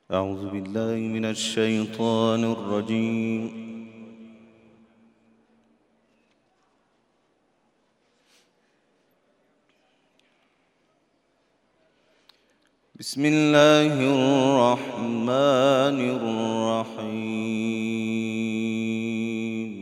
أعوذ بالله من الشيطان الرجيم. بسم الله الرحمن الرحيم.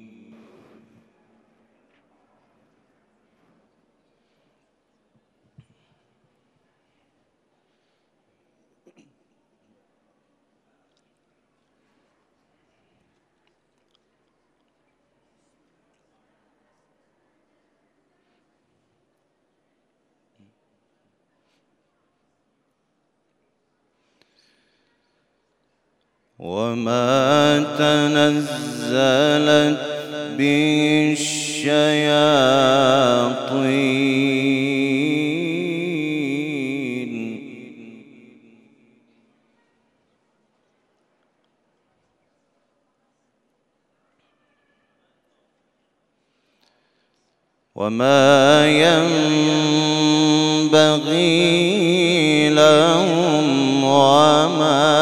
وما تنزلت به الشياطين وما ينبغي لهم وما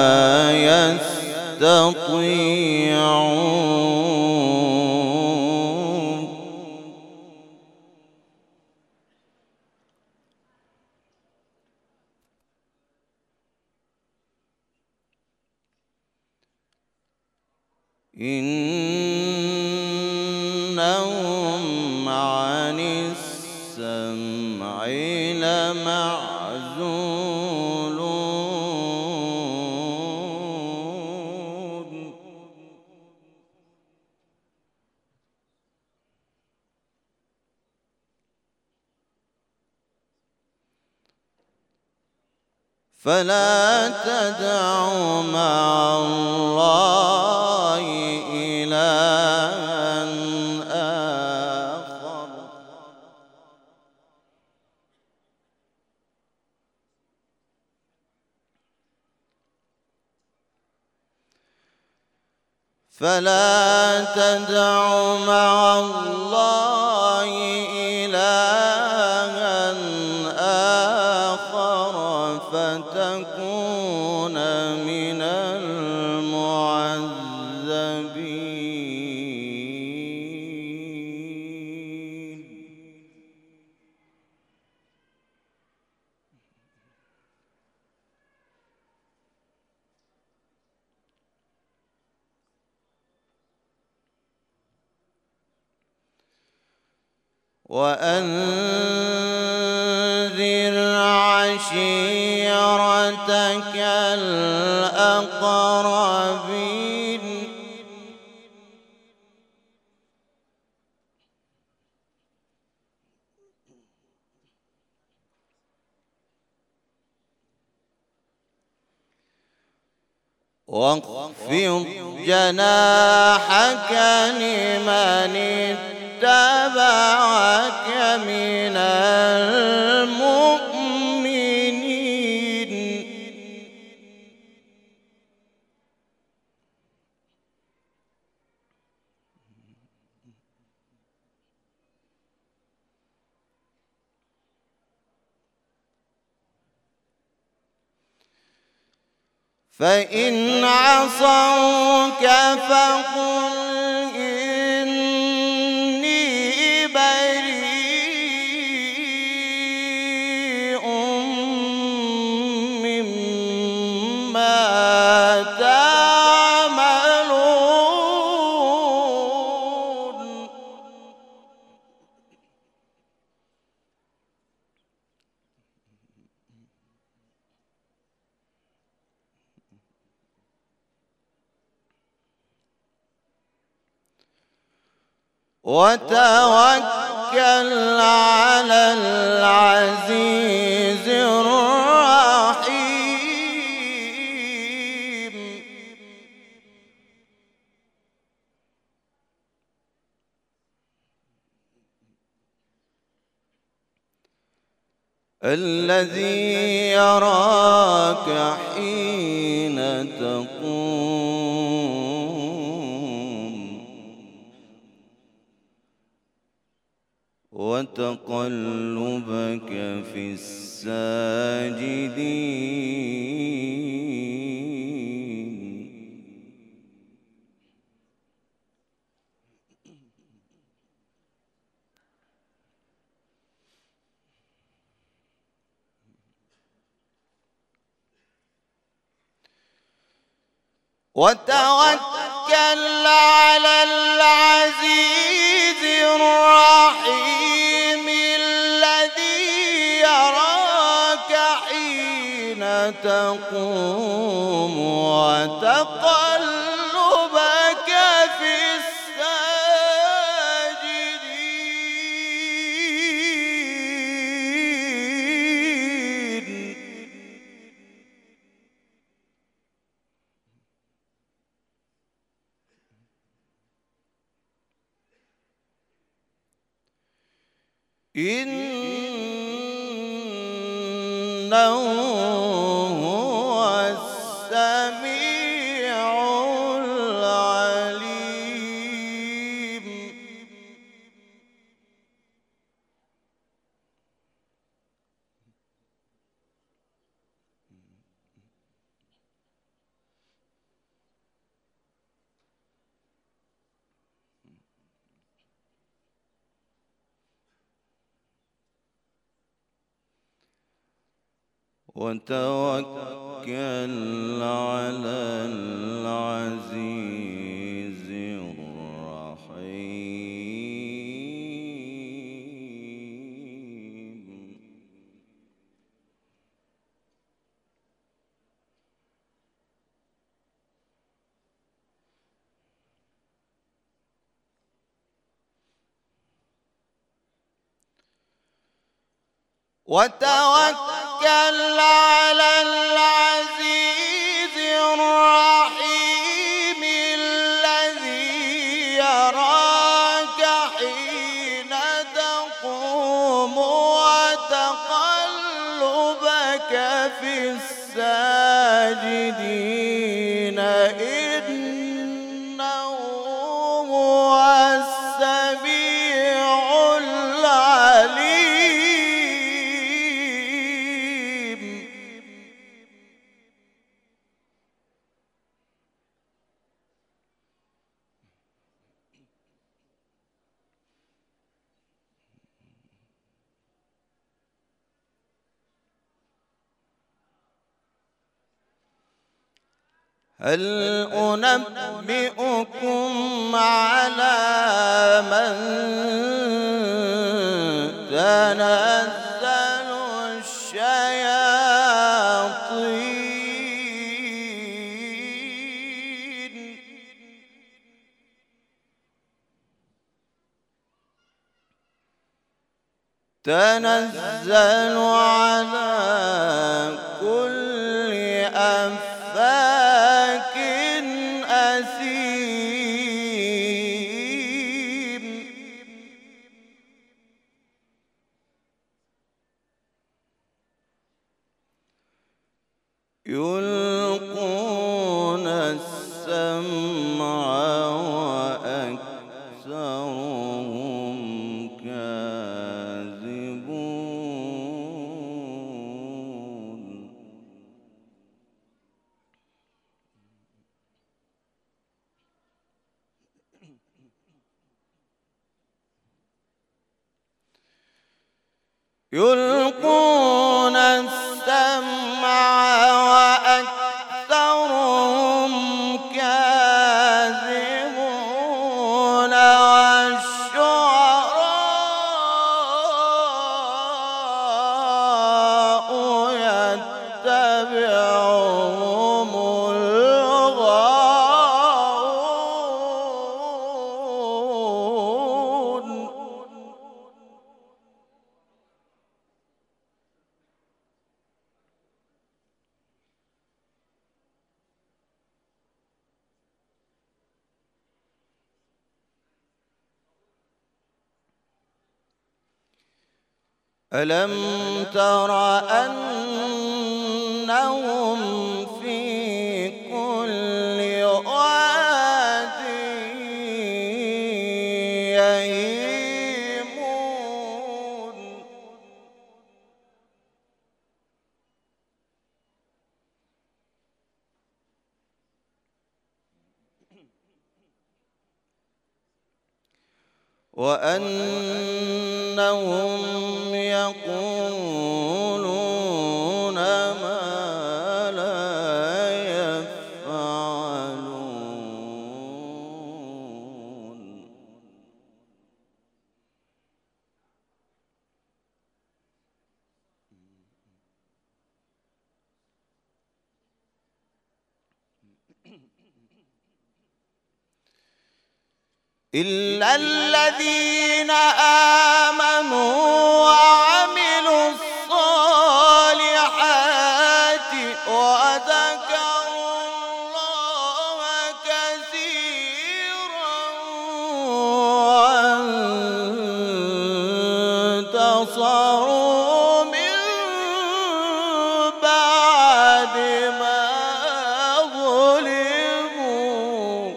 يستطيعون. إنهم عن السمع لمعزولون. فلا تدع مع الله إلها آخر فتكون من المعذبين. وأنذر عشيرتك الأقربين. واخفض جناحك لمن اتبعك من المؤمنين. فإن عصوك فقل إني بريء مما تعملون. وتوكل على العزيز الرحيم. الذي يراك حين تقوم وتقلبك في الساجدين. وتوكل على العزيز الرحيم الذي يراك حين تقوم وتقلبك في الساجدين. إنه هو السميع العليم. وتوكل على العزيز الرحيم. وتوكل على العزيز الرحيم الذي يراك حين تقوم وتقلبك في الساجدين. إنه هو السميع العليم. هل أنبئكم على من تنزل الشياطين؟ تنزل على كل أفاك أثيم. يلقون السمع وأكثرهم كاذبون. يلقون السمع وأكثرهم كاذبون. والشعراء يتبعهم الغاوون. ألم تر أنهم في كل واد يهيمون. وأنهم يقولون ما لا يفعلون. إلا الذين آمنوا وعملوا الصالحات وذكروا الله كثيرا وانتصروا من بعد ما ظلموا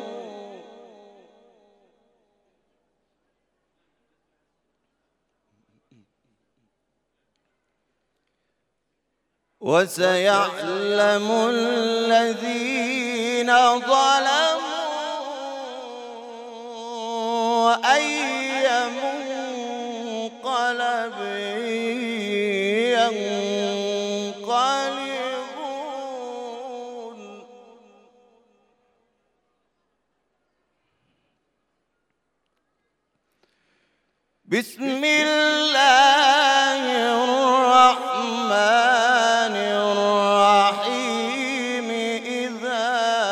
وسيعلم الذين ظلموا أي منقلب ينقلبون. بسم الله الرحمن الرحيم. إذا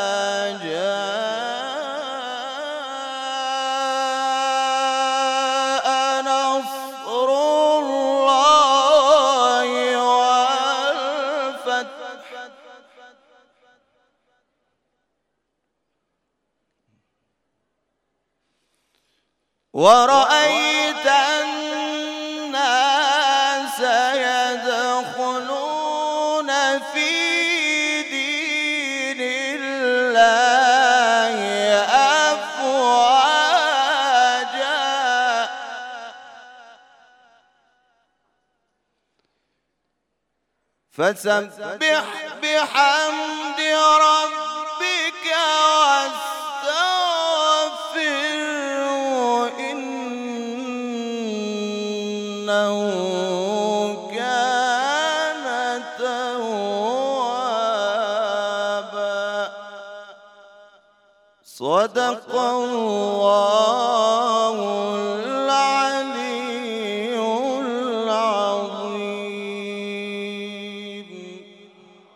جاء نصر الله والفتح ورأيت الناس يدخلون في دين الله أفواجا فسبح بحمد ربك واستغفره إنه كان توابا. صدق الله